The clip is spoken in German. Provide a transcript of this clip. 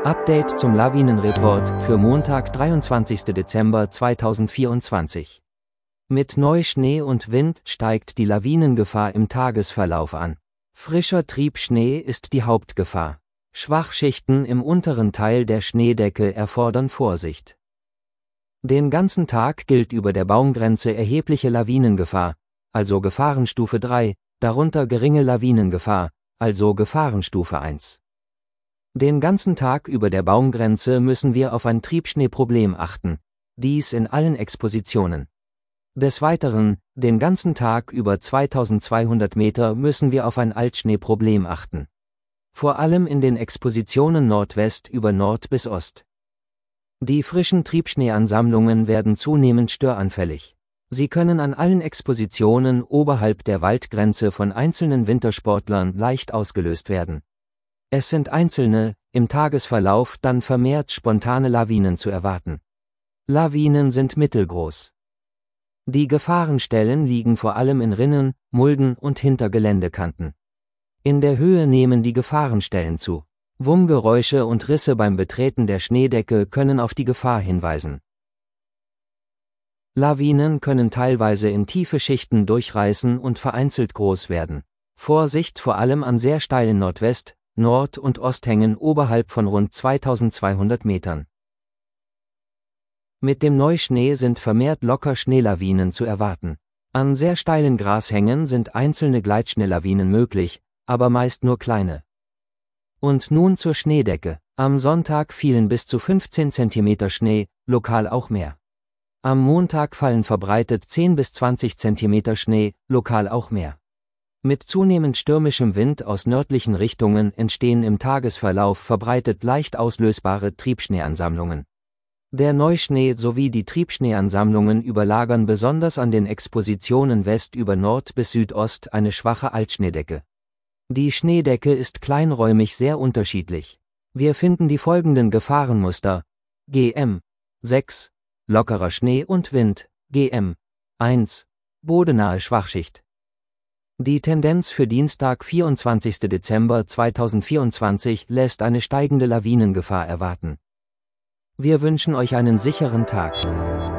Update zum Lawinenreport für Montag, 23. Dezember 2024. Mit Neuschnee und Wind steigt die Lawinengefahr im Tagesverlauf an. Frischer Triebschnee ist die Hauptgefahr. Schwachschichten im unteren Teil der Schneedecke erfordern Vorsicht. Den ganzen Tag gilt über der Baumgrenze erhebliche Lawinengefahr, also Gefahrenstufe 3, darunter geringe Lawinengefahr, also Gefahrenstufe 1. Den ganzen Tag über der Baumgrenze müssen wir auf ein Triebschneeproblem achten, dies in allen Expositionen. Des Weiteren, den ganzen Tag über 2200 Meter müssen wir auf ein Altschneeproblem achten. Vor allem in den Expositionen Nordwest über Nord bis Ost. Die frischen Triebschneeansammlungen werden zunehmend störanfällig. Sie können an allen Expositionen oberhalb der Waldgrenze von einzelnen Wintersportlern leicht ausgelöst werden. Es sind einzelne, im Tagesverlauf dann vermehrt spontane Lawinen zu erwarten. Lawinen sind mittelgroß. Die Gefahrenstellen liegen vor allem in Rinnen, Mulden und hinter Geländekanten. In der Höhe nehmen die Gefahrenstellen zu. Wummgeräusche und Risse beim Betreten der Schneedecke können auf die Gefahr hinweisen. Lawinen können teilweise in tiefe Schichten durchreißen und vereinzelt groß werden. Vorsicht vor allem an sehr steilen Nordwest-, Nord- und Osthängen oberhalb von rund 2200 Metern. Mit dem Neuschnee sind vermehrt locker Schneelawinen zu erwarten. An sehr steilen Grashängen sind einzelne Gleitschneelawinen möglich, aber meist nur kleine. Und nun zur Schneedecke. Am Sonntag fielen bis zu 15 cm Schnee, lokal auch mehr. Am Montag fallen verbreitet 10 bis 20 cm Schnee, lokal auch mehr. Mit zunehmend stürmischem Wind aus nördlichen Richtungen entstehen im Tagesverlauf verbreitet leicht auslösbare Triebschneeansammlungen. Der Neuschnee sowie die Triebschneeansammlungen überlagern besonders an den Expositionen West über Nord bis Südost eine schwache Altschneedecke. Die Schneedecke ist kleinräumig sehr unterschiedlich. Wir finden die folgenden Gefahrenmuster: GM 6, lockerer Schnee und Wind, GM 1, bodenahe Schwachschicht. Die Tendenz für Dienstag, 24. Dezember 2024 lässt eine steigende Lawinengefahr erwarten. Wir wünschen euch einen sicheren Tag.